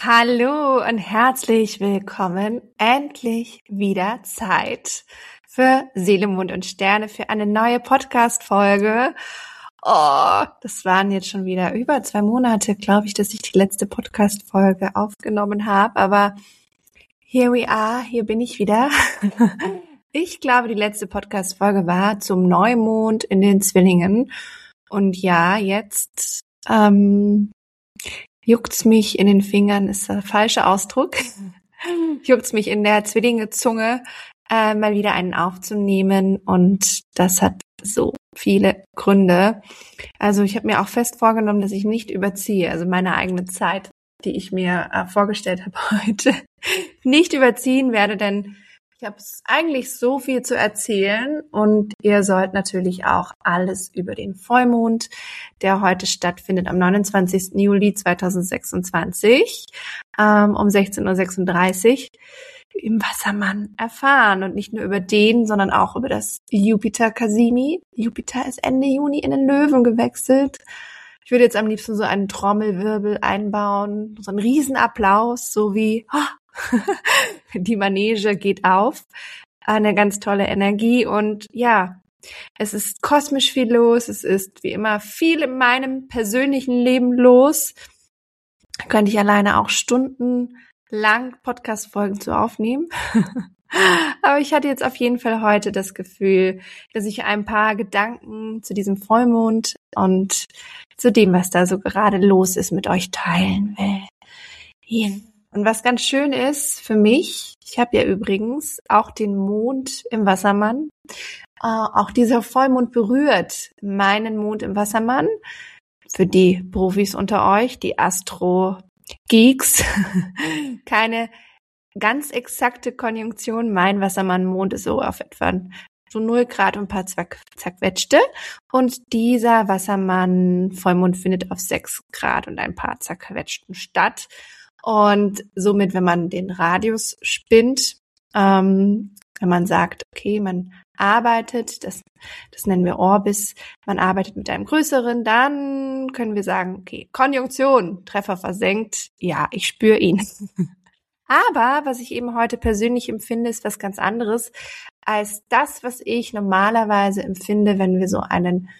Hallo und herzlich willkommen. Endlich wieder Zeit für Seele, Mond und Sterne für eine neue Podcast-Folge. Oh, das waren jetzt schon wieder über 2 Monate, glaube ich, dass ich die letzte Podcast-Folge aufgenommen habe. Aber here we are, hier bin ich wieder. Ich glaube, die letzte Podcast-Folge war zum Neumond in den Zwillingen. Und ja, jetzt juckt's mich in den Fingern, ist der falsche Ausdruck. Juckt's mich in der Zwillingezunge, mal wieder einen aufzunehmen. Und das hat so viele Gründe. Also ich habe mir auch fest vorgenommen, dass ich nicht überziehe. Also meine eigene Zeit, die ich mir vorgestellt habe heute, nicht überziehen werde, denn ich habe eigentlich so viel zu erzählen und ihr sollt natürlich auch alles über den Vollmond, der heute stattfindet am 29. Juli 2026 um 16:36 Uhr im Wassermann erfahren. Und nicht nur über den, sondern auch über das Jupiter-Kasimi. Jupiter ist Ende Juni in den Löwen gewechselt. Ich würde jetzt am liebsten so einen Trommelwirbel einbauen, so einen Riesenapplaus, so wie die Manege geht auf. Eine ganz tolle Energie und ja, es ist kosmisch viel los. Es ist wie immer viel in meinem persönlichen Leben los. Da könnte ich alleine auch stundenlang Podcast-Folgen zu aufnehmen. Aber ich hatte jetzt auf jeden Fall heute das Gefühl, dass ich ein paar Gedanken zu diesem Vollmond und zu dem, was da so gerade los ist, mit euch teilen will. Hier. Und was ganz schön ist für mich, ich habe ja übrigens auch den Mond im Wassermann, auch dieser Vollmond berührt meinen Mond im Wassermann. Für die Profis unter euch, die Astro-Geeks, keine ganz exakte Konjunktion. Mein Wassermann-Mond ist so auf etwa so 0 Grad und ein paar zerquetschte. Und dieser Wassermann-Vollmond findet auf 6 Grad und ein paar zerquetschten statt. Und somit, wenn man den Radius spinnt, wenn man sagt, okay, man arbeitet, das nennen wir Orbis, man arbeitet mit einem größeren, dann können wir sagen, okay, Konjunktion, Treffer versenkt, ja, ich spüre ihn. Aber was ich eben heute persönlich empfinde, ist was ganz anderes als das, was ich normalerweise empfinde, wenn wir so einen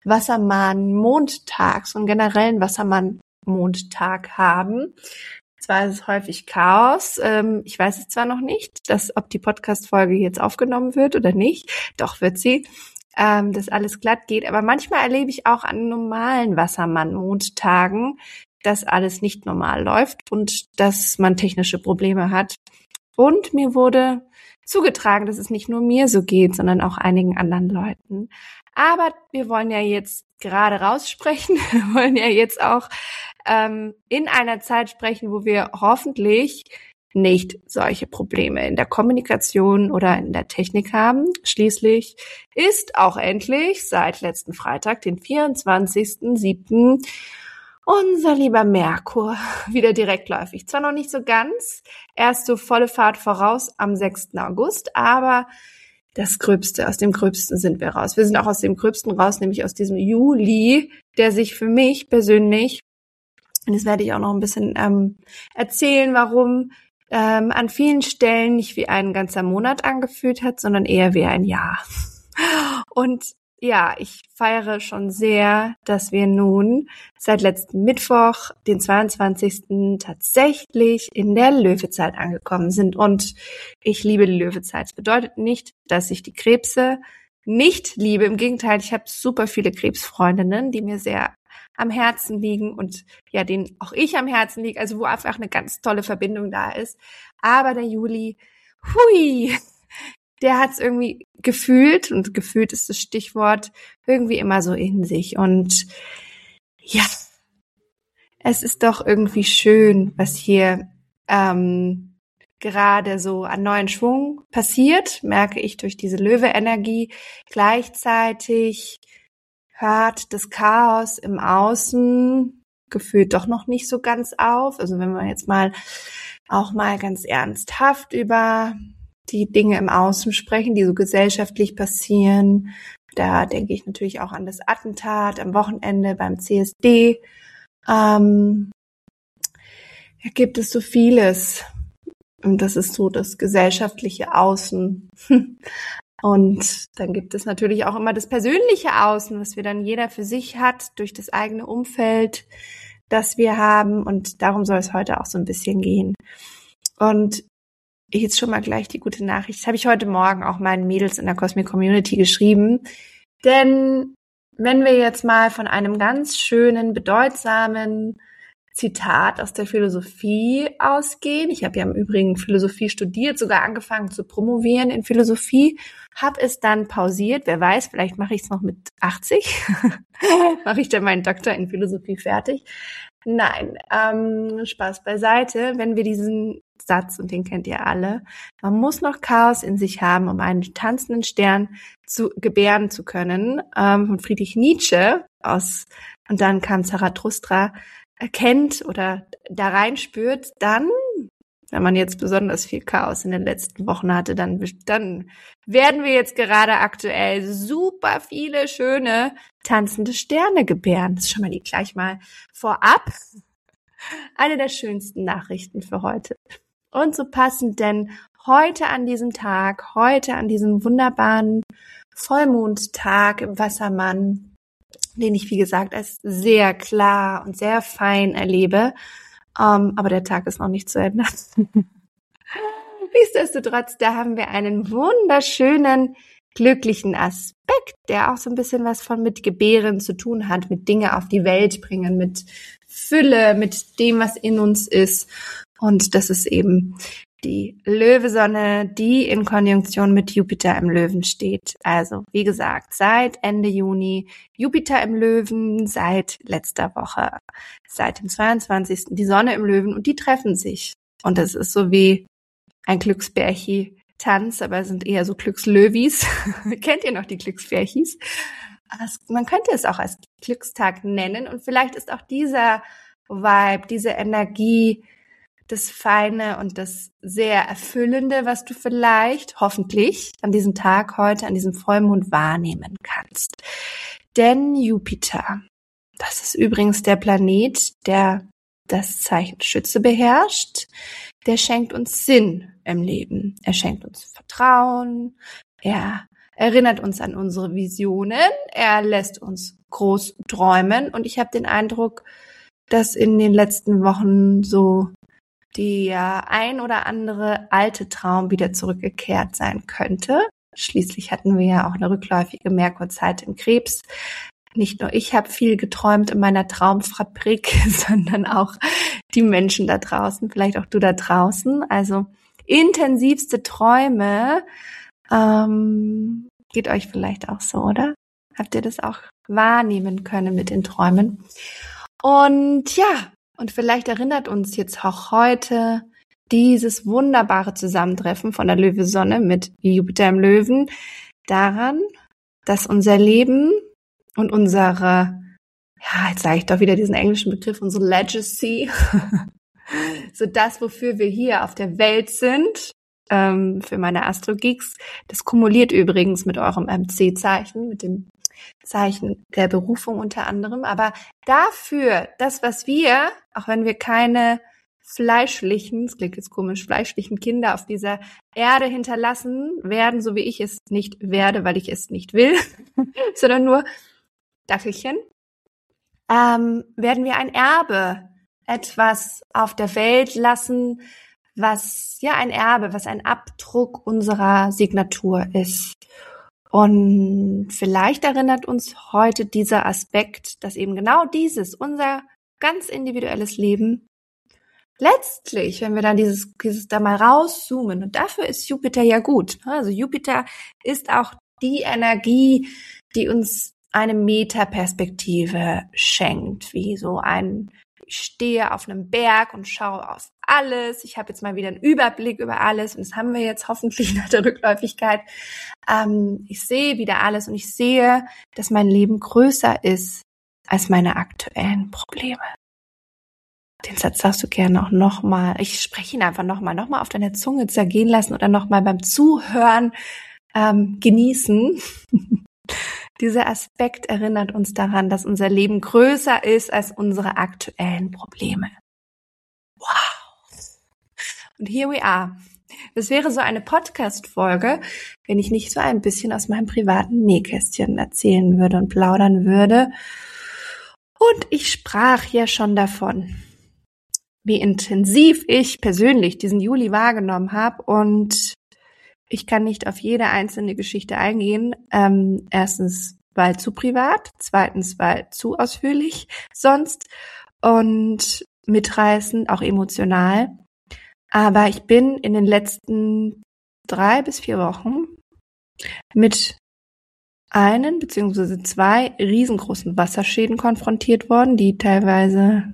Wassermann-Mondtag, so einen generellen Wassermann-Mondtag haben. Zwar ist es häufig Chaos. Ich weiß es zwar noch nicht, ob die Podcast-Folge jetzt aufgenommen wird oder nicht. Doch wird sie, dass alles glatt geht. Aber manchmal erlebe ich auch an normalen Wassermann-Mondtagen, dass alles nicht normal läuft und dass man technische Probleme hat. Und mir wurde zugetragen, dass es nicht nur mir so geht, sondern auch einigen anderen Leuten. Aber wir wollen ja jetzt gerade raussprechen. Wir wollen ja jetzt auch in einer Zeit sprechen, wo wir hoffentlich nicht solche Probleme in der Kommunikation oder in der Technik haben. Schließlich ist auch endlich seit letzten Freitag, den 24.07., unser lieber Merkur wieder direktläufig. Zwar noch nicht so ganz, erst so volle Fahrt voraus am 6. August, aber das Gröbste, aus dem Gröbsten sind wir raus. Wir sind auch aus dem Gröbsten raus, nämlich aus diesem Juli, der sich für mich persönlich, und das werde ich auch noch ein bisschen erzählen, warum, an vielen Stellen nicht wie ein ganzer Monat angefühlt hat, sondern eher wie ein Jahr. Und ja, ich feiere schon sehr, dass wir nun seit letzten Mittwoch, den 22. tatsächlich in der Löwezeit angekommen sind. Und ich liebe die Löwezeit. Das bedeutet nicht, dass ich die Krebse nicht liebe. Im Gegenteil, ich habe super viele Krebsfreundinnen, die mir sehr am Herzen liegen und ja, denen auch ich am Herzen liege, also wo einfach eine ganz tolle Verbindung da ist. Aber der Juli, hui, der hat's irgendwie gefühlt, und gefühlt ist das Stichwort, irgendwie immer so in sich. Und ja, es ist doch irgendwie schön, was hier gerade so an neuen Schwung passiert, merke ich durch diese Löwe-Energie. Gleichzeitig hört das Chaos im Außen gefühlt doch noch nicht so ganz auf. Also wenn wir jetzt mal ganz ernsthaft über die Dinge im Außen sprechen, die so gesellschaftlich passieren, da denke ich natürlich auch an das Attentat am Wochenende beim CSD. gibt es so vieles. Und das ist so das gesellschaftliche Außen. Und dann gibt es natürlich auch immer das persönliche Außen, was wir dann jeder für sich hat, durch das eigene Umfeld, das wir haben. Und darum soll es heute auch so ein bisschen gehen. Und jetzt schon mal gleich die gute Nachricht. Das habe ich heute Morgen auch meinen Mädels in der Cosmic Community geschrieben. Denn wenn wir jetzt mal von einem ganz schönen, bedeutsamen Zitat aus der Philosophie ausgehen. Ich habe ja im Übrigen Philosophie studiert, sogar angefangen zu promovieren in Philosophie, habe es dann pausiert. Wer weiß, vielleicht mache ich es noch mit 80. Mache ich dann meinen Doktor in Philosophie fertig. Nein, Spaß beiseite. Wenn wir diesen Satz, und den kennt ihr alle, man muss noch Chaos in sich haben, um einen tanzenden Stern zu gebären zu können, von Friedrich Nietzsche aus, und dann kam Zarathustra, erkennt oder da reinspürt, dann, wenn man jetzt besonders viel Chaos in den letzten Wochen hatte, dann werden wir jetzt gerade aktuell super viele schöne tanzende Sterne gebären. Das ist schon mal gleich mal vorab. Eine der schönsten Nachrichten für heute. Und so passend, denn heute an diesem Tag, heute an diesem wunderbaren Vollmondtag im Wassermann, den ich, wie gesagt, als sehr klar und sehr fein erlebe. Aber der Tag ist noch nicht zu Ende. Nichtsdestotrotz, da haben wir einen wunderschönen, glücklichen Aspekt, der auch so ein bisschen was von mit Gebären zu tun hat, mit Dinge auf die Welt bringen, mit Fülle, mit dem, was in uns ist. Und das ist eben die Löwesonne, die in Konjunktion mit Jupiter im Löwen steht. Also, wie gesagt, seit Ende Juni Jupiter im Löwen, seit letzter Woche, seit dem 22. die Sonne im Löwen, und die treffen sich. Und das ist so wie ein Glücksbärchi-Tanz, aber es sind eher so Glückslöwis. Kennt ihr noch die Glücksbärchis? Man könnte es auch als Glückstag nennen, und vielleicht ist auch dieser Vibe, diese Energie, das Feine und das sehr Erfüllende, was du vielleicht, hoffentlich, an diesem Tag heute, an diesem Vollmond wahrnehmen kannst. Denn Jupiter, das ist übrigens der Planet, der das Zeichen Schütze beherrscht, der schenkt uns Sinn im Leben. Er schenkt uns Vertrauen, er erinnert uns an unsere Visionen, er lässt uns groß träumen, und ich habe den Eindruck, dass in den letzten Wochen so der ein oder andere alte Traum wieder zurückgekehrt sein könnte. Schließlich hatten wir ja auch eine rückläufige Merkurzeit im Krebs. Nicht nur ich habe viel geträumt in meiner Traumfabrik, sondern auch die Menschen da draußen, vielleicht auch du da draußen. Also intensivste Träume, geht euch vielleicht auch so, oder? Habt ihr das auch wahrnehmen können mit den Träumen? Und ja, und vielleicht erinnert uns jetzt auch heute dieses wunderbare Zusammentreffen von der Löwesonne mit Jupiter im Löwen daran, dass unser Leben und unsere, ja, jetzt sage ich doch wieder diesen englischen Begriff, unsere Legacy, so das, wofür wir hier auf der Welt sind, für meine Astro-Geeks, das kumuliert übrigens mit eurem MC-Zeichen, mit dem Zeichen der Berufung unter anderem, aber dafür, das, was wir, auch wenn wir keine fleischlichen, das klingt jetzt komisch, fleischlichen Kinder auf dieser Erde hinterlassen werden, so wie ich es nicht werde, weil ich es nicht will, sondern nur Dackelchen, werden wir ein Erbe, etwas auf der Welt lassen, was ja ein Erbe, was ein Abdruck unserer Signatur ist. Und vielleicht erinnert uns heute dieser Aspekt, dass eben genau dieses, unser ganz individuelles Leben, letztlich, wenn wir dann dieses da mal rauszoomen, und dafür ist Jupiter ja gut. Also Jupiter ist auch die Energie, die uns eine Metaperspektive schenkt, wie so ich stehe auf einem Berg und schaue auf alles. Ich habe jetzt mal wieder einen Überblick über alles, und das haben wir jetzt hoffentlich nach der Rückläufigkeit. Ich sehe wieder alles, und ich sehe, dass mein Leben größer ist als meine aktuellen Probleme. Den Satz darfst du gerne auch nochmal, ich spreche ihn einfach nochmal auf deiner Zunge zergehen lassen oder nochmal beim Zuhören genießen. Dieser Aspekt erinnert uns daran, dass unser Leben größer ist als unsere aktuellen Probleme. Wow. Und here we are. Das wäre so eine Podcast-Folge, wenn ich nicht so ein bisschen aus meinem privaten Nähkästchen erzählen würde und plaudern würde. Und ich sprach ja schon davon, wie intensiv ich persönlich diesen Juli wahrgenommen habe. Und ich kann nicht auf jede einzelne Geschichte eingehen. Erstens, weil zu privat. Zweitens, weil zu ausführlich sonst. Und mitreißend, auch emotional. Aber ich bin in den letzten 3 bis 4 Wochen mit einen beziehungsweise 2 riesengroßen Wasserschäden konfrontiert worden, die teilweise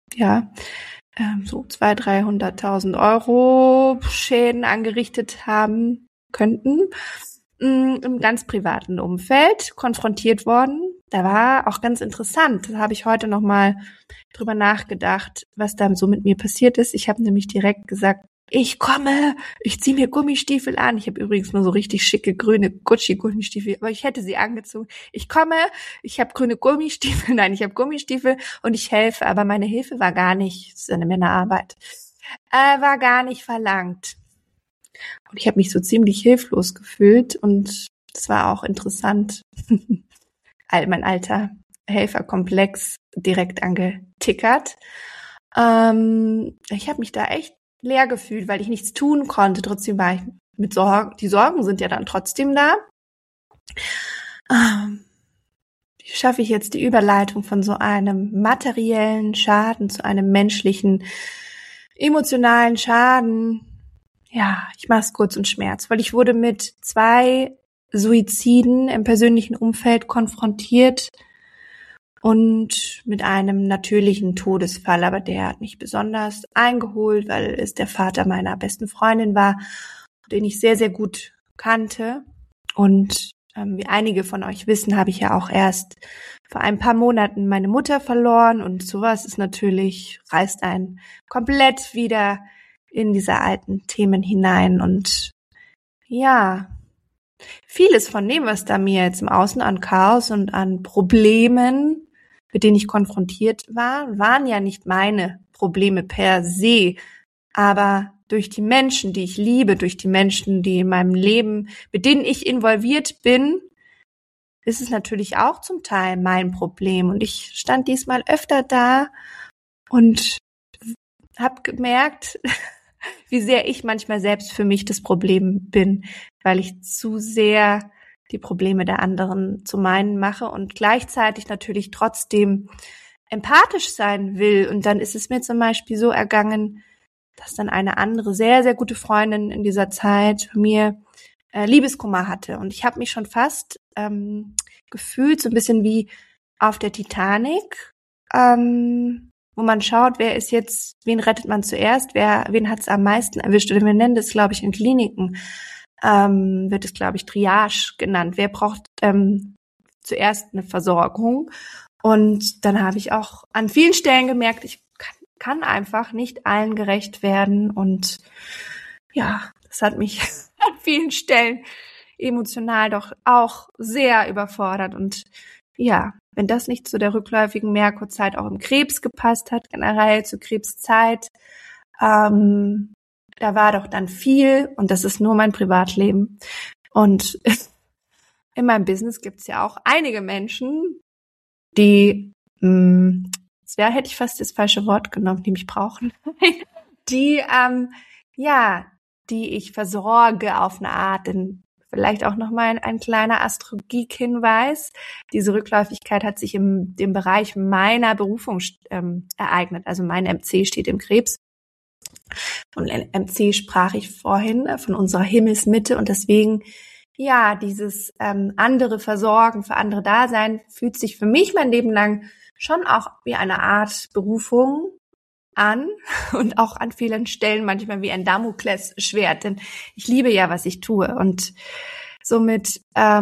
so 200.000-300.000 Euro Schäden angerichtet haben könnten. Im ganz privaten Umfeld konfrontiert worden. Da war auch ganz interessant, da habe ich heute nochmal drüber nachgedacht, was da so mit mir passiert ist. Ich habe nämlich direkt gesagt, ich komme, ich ziehe mir Gummistiefel an. Ich habe übrigens nur so richtig schicke grüne Gucci-Gummistiefel, aber ich hätte sie angezogen. Ich komme, ich habe grüne Gummistiefel, nein, ich habe Gummistiefel und ich helfe, aber meine Hilfe war gar nicht, das ist eine Männerarbeit, war gar nicht verlangt. Und ich habe mich so ziemlich hilflos gefühlt und das war auch interessant. Mein alter Helferkomplex direkt angetickert. Ich habe mich da echt leer gefühlt, weil ich nichts tun konnte. Trotzdem war ich mit Sorgen. Die Sorgen sind ja dann trotzdem da. Wie schaffe ich jetzt die Überleitung von so einem materiellen Schaden zu einem menschlichen, emotionalen Schaden? Ja, ich mache es kurz und schmerzvoll. Ich wurde mit 2 Suiziden im persönlichen Umfeld konfrontiert und mit einem natürlichen Todesfall, aber der hat mich besonders eingeholt, weil es der Vater meiner besten Freundin war, den ich sehr, sehr gut kannte. Und wie einige von euch wissen, habe ich ja auch erst vor ein paar Monaten meine Mutter verloren und sowas ist natürlich, reißt einen komplett wieder in diese alten Themen hinein und ja, vieles von dem, was da mir jetzt im Außen an Chaos und an Problemen, mit denen ich konfrontiert war, waren ja nicht meine Probleme per se, aber durch die Menschen, die ich liebe, durch die Menschen, die in meinem Leben, mit denen ich involviert bin, ist es natürlich auch zum Teil mein Problem. Und ich stand diesmal öfter da und habe gemerkt, wie sehr ich manchmal selbst für mich das Problem bin, weil ich zu sehr die Probleme der anderen zu meinen mache und gleichzeitig natürlich trotzdem empathisch sein will. Und dann ist es mir zum Beispiel so ergangen, dass dann eine andere sehr, sehr gute Freundin in dieser Zeit von mir Liebeskummer hatte. Und ich habe mich schon fast gefühlt, so ein bisschen wie auf der Titanic, wo man schaut, wen rettet man zuerst, wen hat es am meisten erwischt. Oder wir nennen das, glaube ich, in Kliniken, wird es, glaube ich, Triage genannt. Wer braucht zuerst eine Versorgung? Und dann habe ich auch an vielen Stellen gemerkt, ich kann einfach nicht allen gerecht werden. Und ja, das hat mich an vielen Stellen emotional doch auch sehr überfordert. Und ja, wenn das nicht zu der rückläufigen Merkurzeit auch im Krebs gepasst hat, generell zur Krebszeit, da war doch dann viel und das ist nur mein Privatleben. Und in meinem Business gibt es ja auch einige Menschen, die, hätte ich fast das falsche Wort genommen, die mich brauchen, die ich versorge auf eine Art, denn vielleicht auch nochmal ein kleiner Astro-Geek-Hinweis. Diese Rückläufigkeit hat sich im dem Bereich meiner Berufung ereignet. Also mein MC steht im Krebs. Von MC sprach ich vorhin, von unserer Himmelsmitte. Und deswegen, ja, dieses andere Versorgen, für andere Dasein, fühlt sich für mich mein Leben lang schon auch wie eine Art Berufung an und auch an vielen Stellen manchmal wie ein Damoklesschwert, denn ich liebe ja, was ich tue und somit,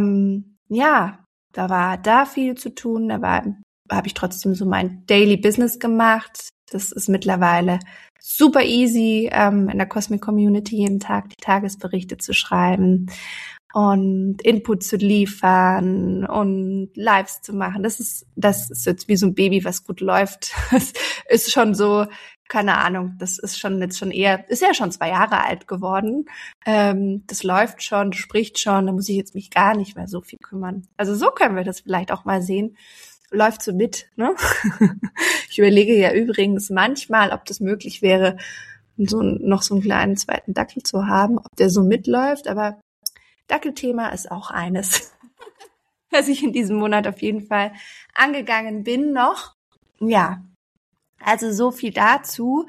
da war da viel zu tun, habe ich trotzdem so mein Daily Business gemacht. Das ist mittlerweile super easy, in der Cosmic Community jeden Tag die Tagesberichte zu schreiben und Input zu liefern und Lives zu machen. Das ist jetzt wie so ein Baby, was gut läuft. Das ist schon so keine Ahnung, das ist ist ja schon 2 Jahre alt geworden. Das läuft schon, spricht schon, da muss ich jetzt mich gar nicht mehr so viel kümmern. Also so können wir das vielleicht auch mal sehen. Läuft so mit, ne? Ich überlege ja übrigens manchmal, ob das möglich wäre, noch so einen kleinen zweiten Dackel zu haben, ob der so mitläuft, aber Dackelthema ist auch eines, was ich in diesem Monat auf jeden Fall angegangen bin noch. Ja, also so viel dazu.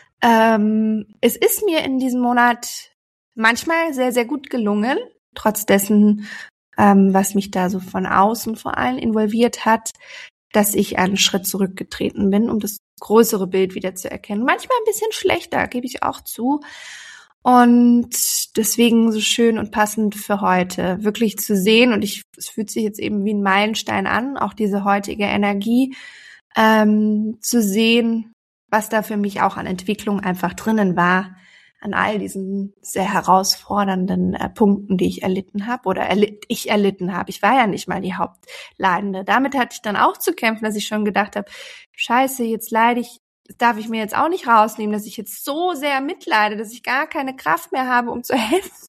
Es ist mir in diesem Monat manchmal sehr, sehr gut gelungen, trotz dessen, was mich da so von außen vor allem involviert hat, dass ich einen Schritt zurückgetreten bin, um das größere Bild wieder zu erkennen. Manchmal ein bisschen schlechter, gebe ich auch zu. Und deswegen so schön und passend für heute, wirklich zu sehen. Und es fühlt sich jetzt eben wie ein Meilenstein an, auch diese heutige Energie, zu sehen, was da für mich auch an Entwicklung einfach drinnen war, an all diesen sehr herausfordernden Punkten, die ich erlitten habe ich erlitten habe. Ich war ja nicht mal die Hauptleidende. Damit hatte ich dann auch zu kämpfen, dass ich schon gedacht habe, Scheiße, jetzt leide ich, das darf ich mir jetzt auch nicht rausnehmen, dass ich jetzt so sehr mitleide, dass ich gar keine Kraft mehr habe, um zu helfen.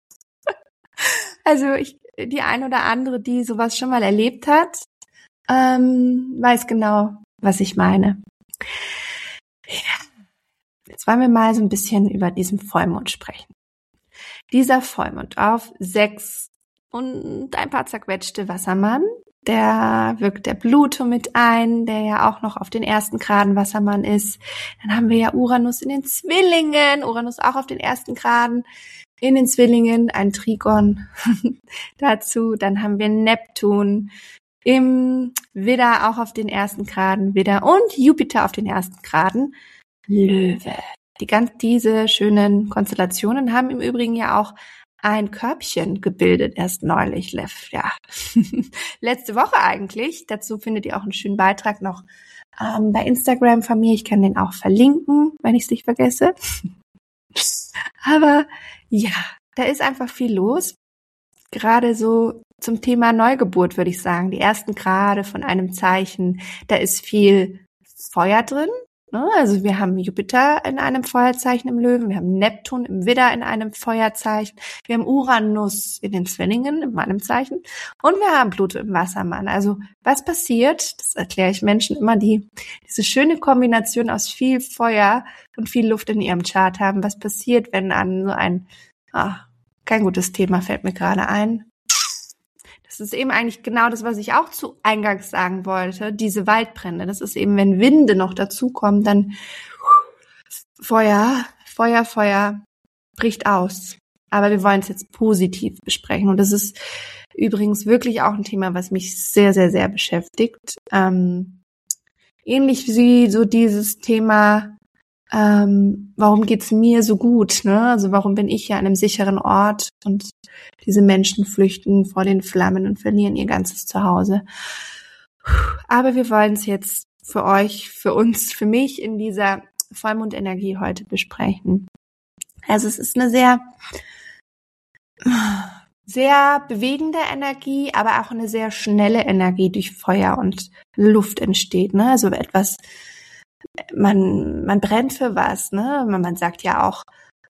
Also die ein oder andere, die sowas schon mal erlebt hat, weiß genau, was ich meine. Ja. Jetzt wollen wir mal so ein bisschen über diesen Vollmond sprechen. Dieser Vollmond auf 6 und ein paar zerquetschte Wassermann, der wirkt der Pluto mit ein, der ja auch noch auf den 1. Graden Wassermann ist. Dann haben wir ja Uranus in den Zwillingen, Uranus auch auf den 1. Graden in den Zwillingen, ein Trigon dazu. Dann haben wir Neptun im Widder auch auf den 1. Graden Widder und Jupiter auf den 1. Graden Löwe. Diese schönen Konstellationen haben im Übrigen ja auch ein Körbchen gebildet, erst neulich, ja, letzte Woche eigentlich. Dazu findet ihr auch einen schönen Beitrag noch bei Instagram von mir. Ich kann den auch verlinken, wenn ich es nicht vergesse. Aber ja, da ist einfach viel los. Gerade so zum Thema Neugeburt würde ich sagen, die 1. Grade von einem Zeichen, da ist viel Feuer drin. Also wir haben Jupiter in einem Feuerzeichen im Löwen, wir haben Neptun im Widder in einem Feuerzeichen, wir haben Uranus in den Zwillingen in meinem Zeichen und wir haben Pluto im Wassermann. Also was passiert, das erkläre ich Menschen immer, die diese schöne Kombination aus viel Feuer und viel Luft in ihrem Chart haben. Was passiert, wenn an so kein gutes Thema fällt mir gerade ein. Das ist eben eigentlich genau das, was ich auch zu Eingangs sagen wollte, diese Waldbrände. Das ist eben, wenn Winde noch dazukommen, dann Feuer bricht aus. Aber wir wollen es jetzt positiv besprechen. Und das ist übrigens wirklich auch ein Thema, was mich sehr, sehr, sehr beschäftigt. Ähnlich wie so dieses Thema, warum geht's mir so gut, ne? Also warum bin ich ja an einem sicheren Ort und diese Menschen flüchten vor den Flammen und verlieren ihr ganzes Zuhause. Aber wir wollen es jetzt für euch, für uns, für mich in dieser Vollmondenergie heute besprechen. Also es ist eine sehr, sehr bewegende Energie, aber auch eine sehr schnelle Energie durch Feuer und Luft entsteht, ne? Also etwas, man brennt für was, ne? Man sagt ja auch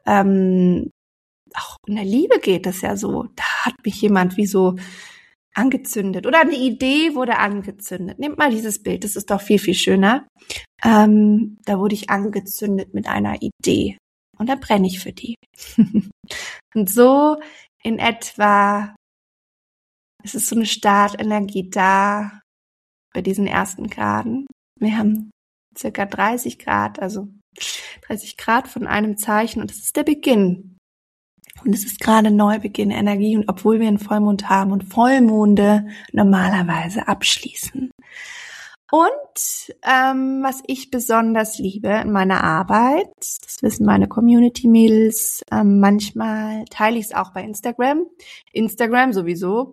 in der Liebe geht es ja so. Da hat mich jemand wie so angezündet. Oder eine Idee wurde angezündet. Nehmt mal dieses Bild, das ist doch viel, viel schöner. Da wurde ich angezündet mit einer Idee. Und da brenne ich für die. Und so in etwa, es ist so eine Startenergie da bei diesen 1. Graden. Wir haben circa 30 Grad, also 30 Grad von einem Zeichen und das ist der Beginn. Und es ist gerade Neubeginn-Energie und obwohl wir einen Vollmond haben und Vollmonde normalerweise abschließen. Und was ich besonders liebe in meiner Arbeit, das wissen meine Community-Mädels, manchmal teile ich es auch bei Instagram. Instagram sowieso,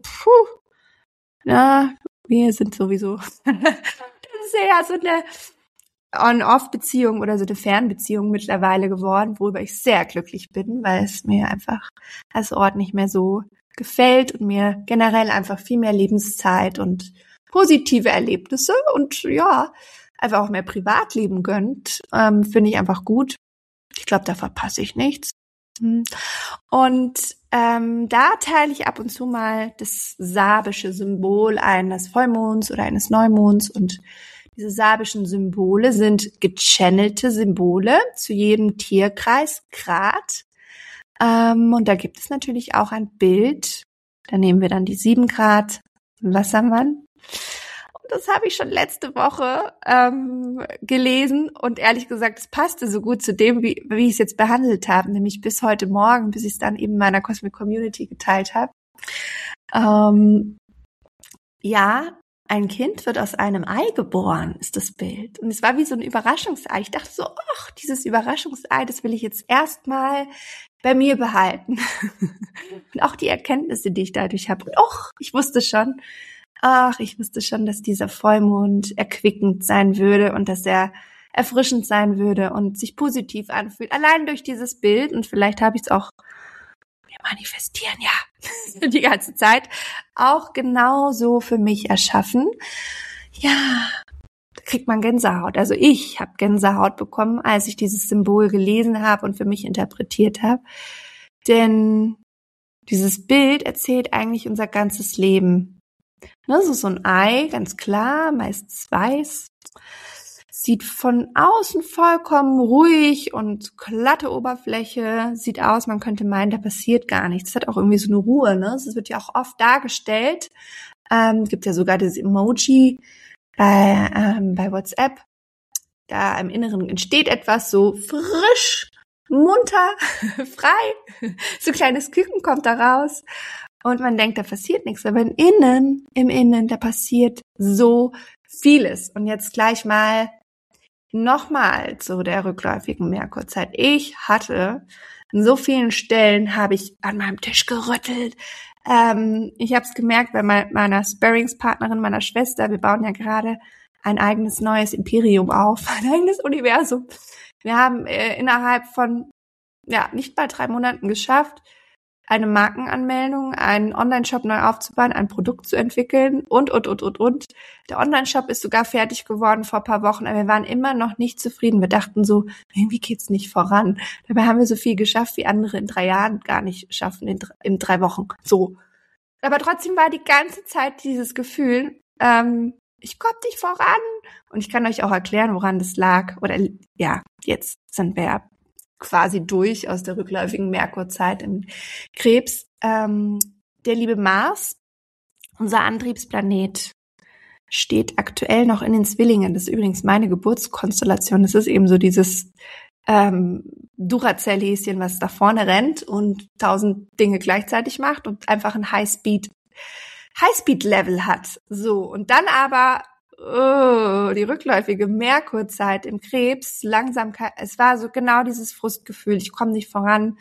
wir sind sowieso das ist ja so eine On-Off-Beziehung oder so eine Fernbeziehung mittlerweile geworden, worüber ich sehr glücklich bin, weil es mir einfach als Ort nicht mehr so gefällt und mir generell einfach viel mehr Lebenszeit und positive Erlebnisse und ja, einfach auch mehr Privatleben gönnt, finde ich einfach gut. Ich glaube, da verpasse ich nichts. Und da teile ich ab und zu mal das sabische Symbol eines Vollmonds oder eines Neumonds. Und diese sabischen Symbole sind gechannelte Symbole zu jedem Tierkreisgrad. Und da gibt es natürlich auch ein Bild. Da nehmen wir dann die 7 Grad Wassermann. Das habe ich schon letzte Woche gelesen und ehrlich gesagt, es passte so gut zu dem, wie ich es jetzt behandelt habe, nämlich bis heute Morgen, bis ich es dann eben meiner Cosmic Community geteilt habe. Ja, ein Kind wird aus einem Ei geboren, ist das Bild. Und es war wie so ein Überraschungsei. Ich dachte so, ach, dieses Überraschungsei, das will ich jetzt erstmal bei mir behalten. Und auch die Erkenntnisse, die ich dadurch habe. Und ich wusste schon, dass dieser Vollmond erquickend sein würde und dass er erfrischend sein würde und sich positiv anfühlt. Allein durch dieses Bild. Und vielleicht habe ich es auch, wir manifestieren ja die ganze Zeit, auch genauso für mich erschaffen. Ja, da kriegt man Gänsehaut. Also ich habe Gänsehaut bekommen, als ich dieses Symbol gelesen habe und für mich interpretiert habe. Denn dieses Bild erzählt eigentlich unser ganzes Leben. Ne, so ein Ei, ganz klar, meistens weiß. Sieht von außen vollkommen ruhig und glatte Oberfläche. Sieht aus, man könnte meinen, da passiert gar nichts. Das hat auch irgendwie so eine Ruhe, ne? Das wird ja auch oft dargestellt. Gibt ja sogar das Emoji bei WhatsApp. Da im Inneren entsteht etwas so frisch, munter, frei. So ein kleines Küken kommt da raus. Und man denkt, da passiert nichts. Aber im Innen, da passiert so vieles. Und jetzt gleich mal nochmal zu der rückläufigen Merkurzeit. Ich hatte an so vielen Stellen, habe ich an meinem Tisch gerüttelt. Ich habe es gemerkt bei meiner Sparringspartnerin, meiner Schwester. Wir bauen ja gerade ein eigenes neues Imperium auf, ein eigenes Universum. Wir haben innerhalb von nicht mal 3 Monaten geschafft, eine Markenanmeldung, einen Online-Shop neu aufzubauen, ein Produkt zu entwickeln und. Der Online-Shop ist sogar fertig geworden vor ein paar Wochen, aber wir waren immer noch nicht zufrieden. Wir dachten so, irgendwie geht's nicht voran. Dabei haben wir so viel geschafft, wie andere in 3 Jahren gar nicht schaffen, in 3 Wochen. So. Aber trotzdem war die ganze Zeit dieses Gefühl, ich komme nicht voran. Und ich kann euch auch erklären, woran das lag. Oder jetzt sind wir ja quasi durch aus der rückläufigen Merkurzeit im Krebs. Der liebe Mars, unser Antriebsplanet, steht aktuell noch in den Zwillingen. Das ist übrigens meine Geburtskonstellation. Das ist eben so dieses Duracell-Häschen, was da vorne rennt und 1000 Dinge gleichzeitig macht und einfach ein Highspeed-Level hat. So, und dann aber die rückläufige Merkurzeit im Krebs, Langsamkeit, es war so genau dieses Frustgefühl, ich komme nicht voran.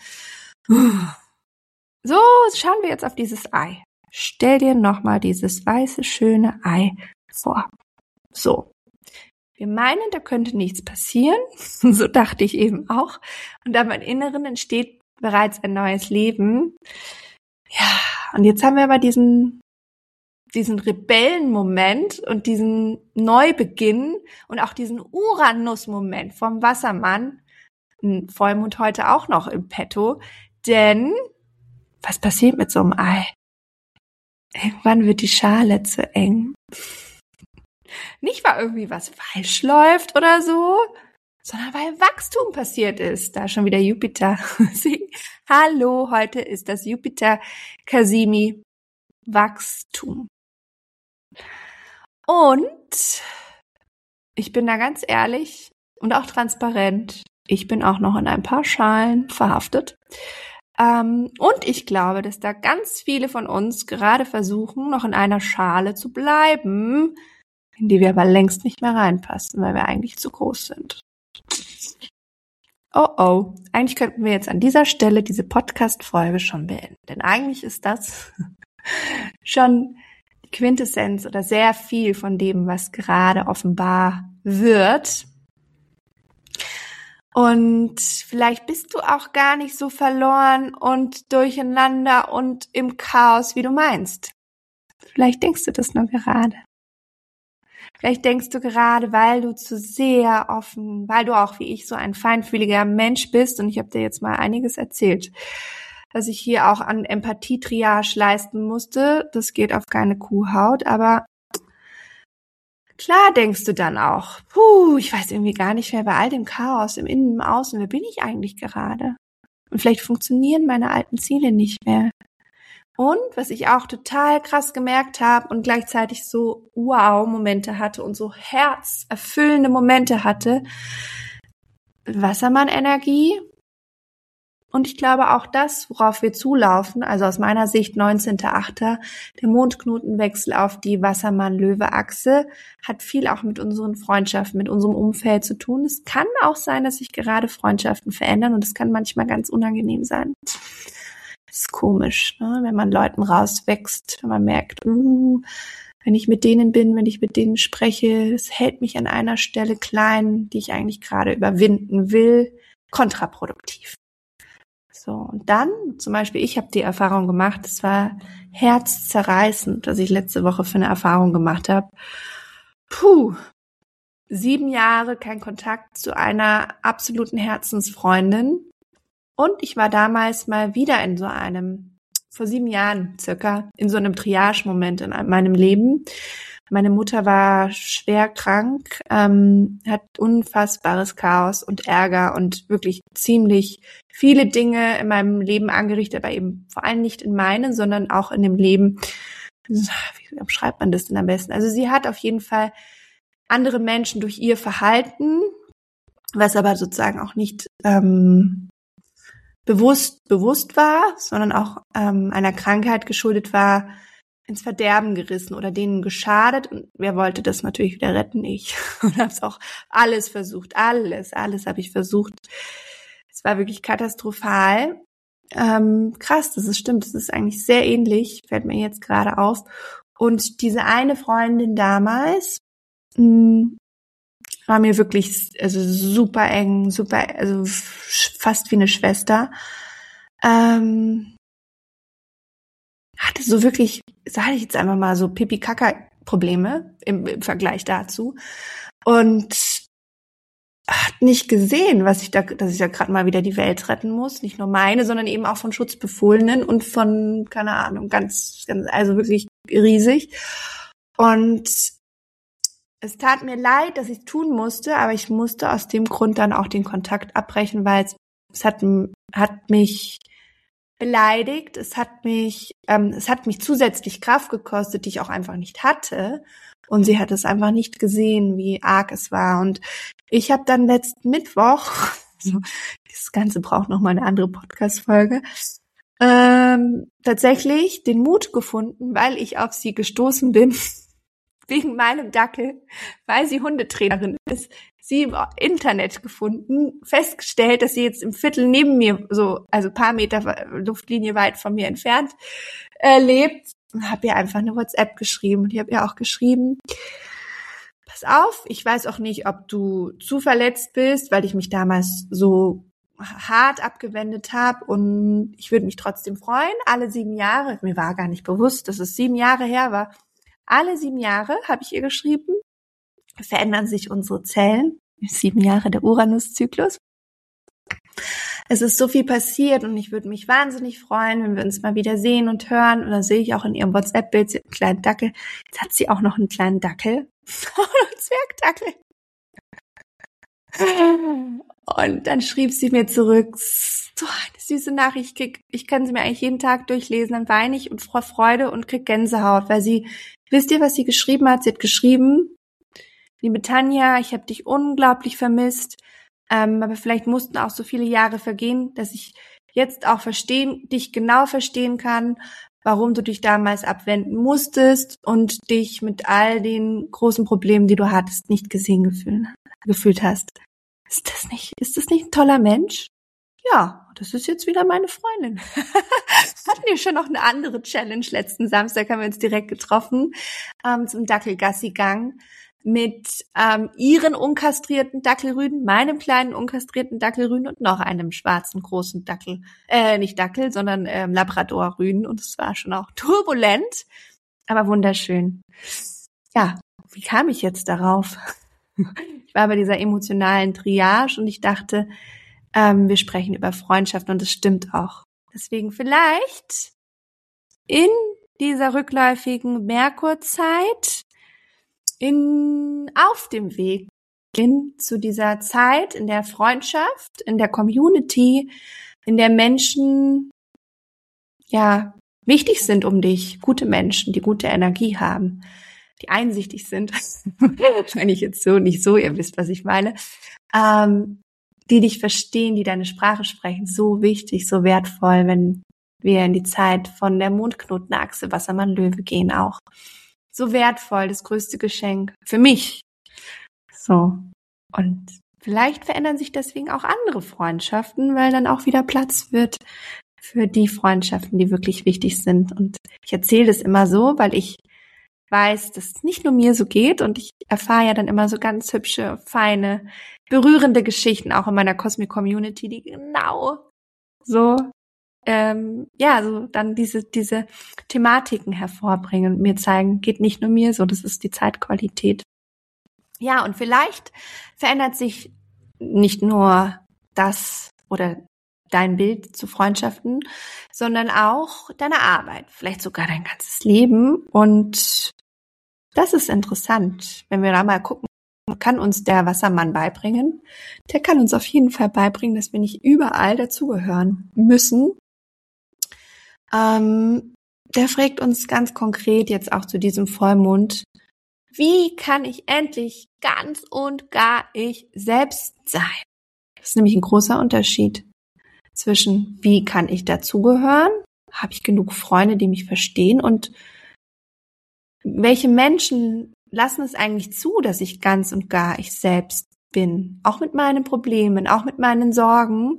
So, schauen wir jetzt auf dieses Ei. Stell dir nochmal dieses weiße, schöne Ei vor. So, wir meinen, da könnte nichts passieren, so dachte ich eben auch. Und da im Inneren entsteht bereits ein neues Leben. Ja, und jetzt haben wir aber diesen Rebellenmoment und diesen Neubeginn und auch diesen Uranus-Moment vom Wassermann, ein Vollmond heute auch noch im Petto, denn was passiert mit so einem Ei? Irgendwann wird die Schale zu eng. Nicht, weil irgendwie was falsch läuft oder so, sondern weil Wachstum passiert ist. Da schon wieder Jupiter. Hallo, heute ist das Jupiter Kasimi Wachstum. Und ich bin da ganz ehrlich und auch transparent. Ich bin auch noch in ein paar Schalen verhaftet. Und ich glaube, dass da ganz viele von uns gerade versuchen, noch in einer Schale zu bleiben, in die wir aber längst nicht mehr reinpassen, weil wir eigentlich zu groß sind. Oh, eigentlich könnten wir jetzt an dieser Stelle diese Podcast-Folge schon beenden. Denn eigentlich ist das schon die Quintessenz oder sehr viel von dem, was gerade offenbar wird. Und vielleicht bist du auch gar nicht so verloren und durcheinander und im Chaos, wie du meinst. Vielleicht denkst du das nur gerade. Vielleicht denkst du gerade, weil du zu sehr offen, weil du auch wie ich so ein feinfühliger Mensch bist, und ich habe dir jetzt mal einiges erzählt, dass ich hier auch an Empathie-Triage leisten musste. Das geht auf keine Kuhhaut, aber klar denkst du dann auch, ich weiß irgendwie gar nicht mehr bei all dem Chaos im Innen, im Außen, wer bin ich eigentlich gerade? Und vielleicht funktionieren meine alten Ziele nicht mehr. Und was ich auch total krass gemerkt habe und gleichzeitig so Wow-Momente hatte und so herzerfüllende Momente hatte, Wassermann-Energie. Und ich glaube auch das, worauf wir zulaufen, also aus meiner Sicht 19.8., der Mondknotenwechsel auf die Wassermann-Löwe-Achse, hat viel auch mit unseren Freundschaften, mit unserem Umfeld zu tun. Es kann auch sein, dass sich gerade Freundschaften verändern, und es kann manchmal ganz unangenehm sein. Das ist komisch, ne? Wenn man Leuten rauswächst, wenn man merkt, wenn ich mit denen bin, wenn ich mit denen spreche, es hält mich an einer Stelle klein, die ich eigentlich gerade überwinden will, kontraproduktiv. So, und dann, zum Beispiel, ich habe die Erfahrung gemacht, es war herzzerreißend, was ich letzte Woche für eine Erfahrung gemacht habe. 7 Jahre kein Kontakt zu einer absoluten Herzensfreundin. Und ich war damals mal wieder in so einem, vor 7 Jahren circa, in so einem Triage-Moment in meinem Leben. Meine Mutter war schwer krank, hat unfassbares Chaos und Ärger und wirklich ziemlich viele Dinge in meinem Leben angerichtet, aber eben vor allem nicht in meinem, sondern auch in dem Leben. Wie beschreibt man das denn am besten? Also sie hat auf jeden Fall andere Menschen durch ihr Verhalten, was aber sozusagen auch nicht bewusst war, sondern auch einer Krankheit geschuldet war, ins Verderben gerissen oder denen geschadet. Und wer wollte das natürlich wieder retten? Ich. Und habe es auch alles versucht. Alles habe ich versucht. Es war wirklich katastrophal. Krass, das stimmt. Das ist eigentlich sehr ähnlich. Fällt mir jetzt gerade auf. Und diese eine Freundin damals war mir wirklich super eng, also fast wie eine Schwester. Hatte so wirklich, sage ich jetzt einfach mal, so Pipi-Kaka-Probleme im Vergleich dazu, und hat nicht gesehen, dass ich da gerade mal wieder die Welt retten muss, nicht nur meine, sondern eben auch von Schutzbefohlenen und von, keine Ahnung, ganz, also wirklich riesig. Und es tat mir leid, dass ich es tun musste, aber ich musste aus dem Grund dann auch den Kontakt abbrechen, weil es hat mich beleidigt, es hat mich zusätzlich Kraft gekostet, die ich auch einfach nicht hatte, und sie hat es einfach nicht gesehen, wie arg es war. Und ich habe dann letzten Mittwoch, also das Ganze braucht noch mal eine andere Podcast-Folge, tatsächlich den Mut gefunden, weil ich auf sie gestoßen bin, wegen meinem Dackel, weil sie Hundetrainerin ist, sie im Internet gefunden, festgestellt, dass sie jetzt im Viertel neben mir, so, also paar Meter Luftlinie weit von mir entfernt, lebt, und habe ihr einfach eine WhatsApp geschrieben. Und ich habe ihr auch geschrieben, pass auf, ich weiß auch nicht, ob du zu verletzt bist, weil ich mich damals so hart abgewendet habe, und ich würde mich trotzdem freuen, alle 7 Jahre, mir war gar nicht bewusst, dass es 7 Jahre her war, alle 7 Jahre, habe ich ihr geschrieben, verändern sich unsere Zellen. 7 Jahre der Uranus-Zyklus. Es ist so viel passiert, und ich würde mich wahnsinnig freuen, wenn wir uns mal wieder sehen und hören. Und dann sehe ich auch in ihrem WhatsApp-Bild, sie hat einen kleinen Dackel. Jetzt hat sie auch noch einen kleinen Dackel. Einen Zwergdackel. Und dann schrieb sie mir zurück, so eine süße Nachricht, ich kann sie mir eigentlich jeden Tag durchlesen, dann weine ich und vor Freude und krieg Gänsehaut, weil wisst ihr, was sie geschrieben hat? Sie hat geschrieben, liebe Tanja, ich habe dich unglaublich vermisst, aber vielleicht mussten auch so viele Jahre vergehen, dass ich jetzt auch dich genau verstehen kann, warum du dich damals abwenden musstest und dich mit all den großen Problemen, die du hattest, nicht gesehen gefühlt hast. Ist das nicht ein toller Mensch? Ja, das ist jetzt wieder meine Freundin. Hatten wir schon noch eine andere Challenge letzten Samstag, haben wir uns direkt getroffen zum Dackelgassi-Gang mit ihren unkastrierten Dackelrüden, meinem kleinen unkastrierten Dackelrüden und noch einem schwarzen großen Dackel, nicht Dackel, sondern Labradorrüden, und es war schon auch turbulent, aber wunderschön. Ja, wie kam ich jetzt darauf? Ich war bei dieser emotionalen Triage und ich dachte, wir sprechen über Freundschaft und das stimmt auch. Deswegen vielleicht in dieser rückläufigen Merkurzeit auf dem Weg zu dieser Zeit in der Freundschaft, in der Community, in der Menschen ja wichtig sind um dich, gute Menschen, die gute Energie haben, die einsichtig sind, wahrscheinlich jetzt so, nicht so, ihr wisst, was ich meine, die dich verstehen, die deine Sprache sprechen, so wichtig, so wertvoll, wenn wir in die Zeit von der Mondknotenachse Wassermann-Löwe gehen auch. So wertvoll, das größte Geschenk für mich. So. Und vielleicht verändern sich deswegen auch andere Freundschaften, weil dann auch wieder Platz wird für die Freundschaften, die wirklich wichtig sind. Und ich erzähle das immer so, weil ich weiß, dass es nicht nur mir so geht und ich erfahre ja dann immer so ganz hübsche, feine, berührende Geschichten auch in meiner Cosmic Community, die genau so so dann diese Thematiken hervorbringen und mir zeigen, geht nicht nur mir so, das ist die Zeitqualität. Ja, und vielleicht verändert sich nicht nur das oder dein Bild zu Freundschaften, sondern auch deine Arbeit, vielleicht sogar dein ganzes Leben. Und das ist interessant, wenn wir da mal gucken, kann uns der Wassermann beibringen. Der kann uns auf jeden Fall beibringen, dass wir nicht überall dazugehören müssen. Der fragt uns ganz konkret jetzt auch zu diesem Vollmond, wie kann ich endlich ganz und gar ich selbst sein? Das ist nämlich ein großer Unterschied zwischen, wie kann ich dazugehören? Habe ich genug Freunde, die mich verstehen? Und welche Menschen lassen es eigentlich zu, dass ich ganz und gar ich selbst bin? Auch mit meinen Problemen, auch mit meinen Sorgen.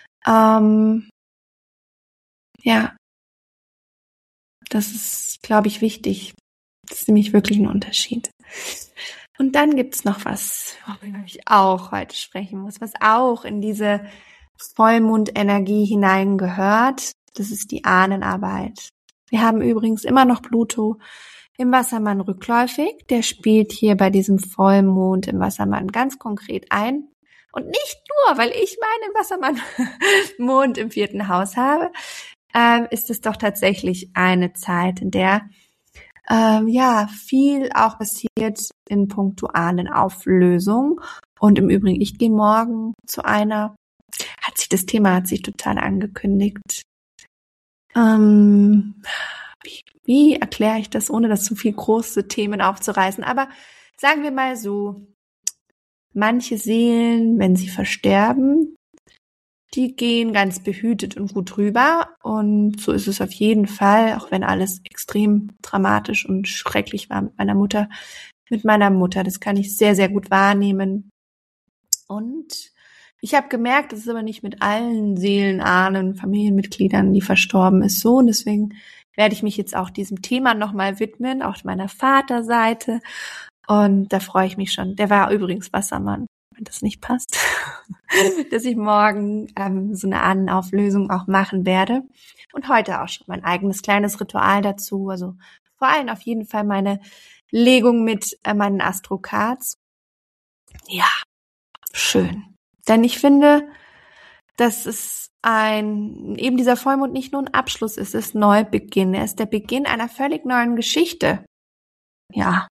Das ist, glaube ich, wichtig. Das ist nämlich wirklich ein Unterschied. Und dann gibt's noch was, worüber ich auch heute sprechen muss, was auch in diese Vollmondenergie hineingehört. Das ist die Ahnenarbeit. Wir haben übrigens immer noch Pluto im Wassermann rückläufig. Der spielt hier bei diesem Vollmond im Wassermann ganz konkret ein. Und nicht nur, weil ich meinen Wassermann-Mond im 4. Haus habe, ist es doch tatsächlich eine Zeit, in der viel auch passiert in puncto Ahnenauflösung. Und im Übrigen, ich gehe morgen zu einer, das Thema hat sich total angekündigt. Wie erkläre ich das, ohne das zu viel große Themen aufzureißen? Aber sagen wir mal so, manche Seelen, wenn sie versterben, die gehen ganz behütet und gut rüber. Und so ist es auf jeden Fall, auch wenn alles extrem dramatisch und schrecklich war mit meiner Mutter. Das kann ich sehr, sehr gut wahrnehmen. Und ich habe gemerkt, das ist aber nicht mit allen Seelen, Ahnen, Familienmitgliedern, die verstorben ist, so. Und deswegen werde ich mich jetzt auch diesem Thema nochmal widmen, auch meiner Vaterseite. Und da freue ich mich schon. Der war übrigens Wassermann, wenn das nicht passt, dass ich morgen so eine Ahnenauflösung auch machen werde. Und heute auch schon mein eigenes kleines Ritual dazu. Also vor allem auf jeden Fall meine Legung mit meinen Astro-Cards. Ja, schön. Denn ich finde, dass es eben dieser Vollmond nicht nur ein Abschluss ist, es ist Neubeginn. Er ist der Beginn einer völlig neuen Geschichte. Ja.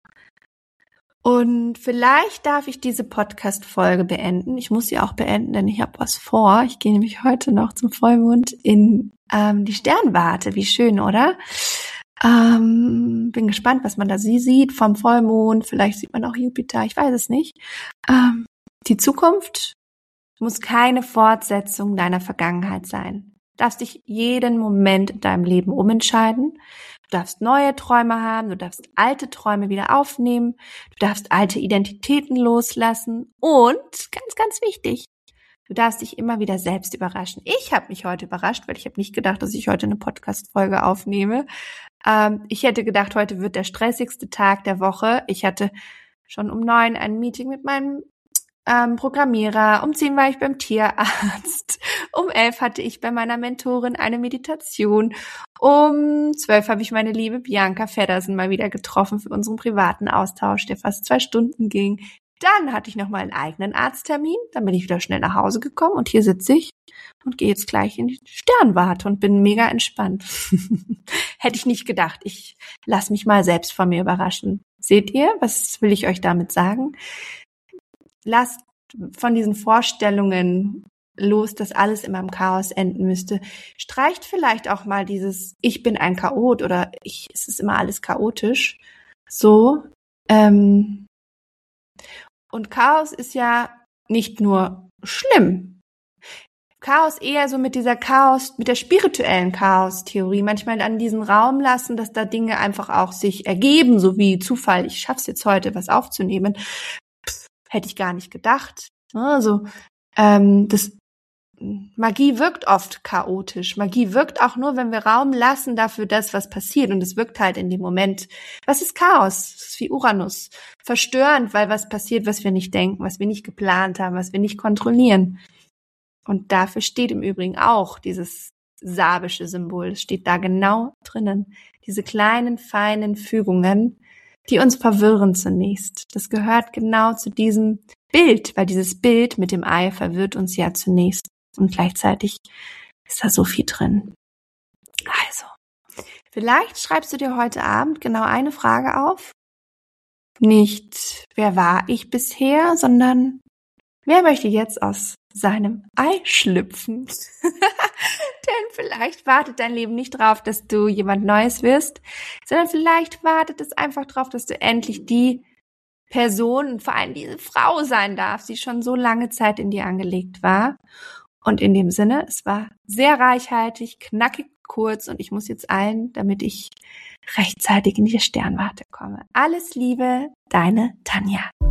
Und vielleicht darf ich diese Podcast-Folge beenden. Ich muss sie auch beenden, denn ich habe was vor. Ich gehe nämlich heute noch zum Vollmond in die Sternwarte. Wie schön, oder? Bin gespannt, was man da sieht vom Vollmond. Vielleicht sieht man auch Jupiter, ich weiß es nicht. Die Zukunft muss keine Fortsetzung deiner Vergangenheit sein. Du darfst dich jeden Moment in deinem Leben umentscheiden. Du darfst neue Träume haben, du darfst alte Träume wieder aufnehmen, du darfst alte Identitäten loslassen und, ganz, ganz wichtig, du darfst dich immer wieder selbst überraschen. Ich habe mich heute überrascht, weil ich habe nicht gedacht, dass ich heute eine Podcast-Folge aufnehme. Ich hätte gedacht, heute wird der stressigste Tag der Woche. Ich hatte schon um 9 ein Meeting mit meinem Programmierer, um 10 war ich beim Tierarzt, um 11 hatte ich bei meiner Mentorin eine Meditation, um 12 habe ich meine liebe Bianca Feddersen mal wieder getroffen für unseren privaten Austausch, der fast 2 Stunden ging. Dann hatte ich noch mal einen eigenen Arzttermin, dann bin ich wieder schnell nach Hause gekommen und hier sitze ich und gehe jetzt gleich in die Sternwarte und bin mega entspannt. Hätte ich nicht gedacht. Ich lasse mich mal selbst von mir überraschen. Seht ihr, was will ich euch damit sagen? Lasst von diesen Vorstellungen los, dass alles immer im Chaos enden müsste. Streicht vielleicht auch mal dieses Ich bin ein Chaot oder es ist immer alles chaotisch. So. Und Chaos ist ja nicht nur schlimm. Chaos eher so mit der spirituellen Chaos-Theorie. Manchmal an diesen Raum lassen, dass da Dinge einfach auch sich ergeben, so wie Zufall. Ich schaff's jetzt heute, was aufzunehmen. Hätte ich gar nicht gedacht. Also, Magie wirkt oft chaotisch. Magie wirkt auch nur, wenn wir Raum lassen dafür das, was passiert. Und es wirkt halt in dem Moment. Was ist Chaos? Das ist wie Uranus. Verstörend, weil was passiert, was wir nicht denken, was wir nicht geplant haben, was wir nicht kontrollieren. Und dafür steht im Übrigen auch dieses sabische Symbol. Das steht da genau drinnen. Diese kleinen, feinen Fügungen, die uns verwirren zunächst. Das gehört genau zu diesem Bild, weil dieses Bild mit dem Ei verwirrt uns ja zunächst. Und gleichzeitig ist da so viel drin. Also, vielleicht schreibst du dir heute Abend genau eine Frage auf. Nicht, wer war ich bisher, sondern wer möchte jetzt aus seinem Ei schlüpfen? Denn vielleicht wartet dein Leben nicht drauf, dass du jemand Neues wirst, sondern vielleicht wartet es einfach drauf, dass du endlich die Person und vor allem diese Frau sein darfst, die schon so lange Zeit in dir angelegt war. Und in dem Sinne, es war sehr reichhaltig, knackig kurz und ich muss jetzt eilen, damit ich rechtzeitig in die Sternwarte komme. Alles Liebe, deine Tanja.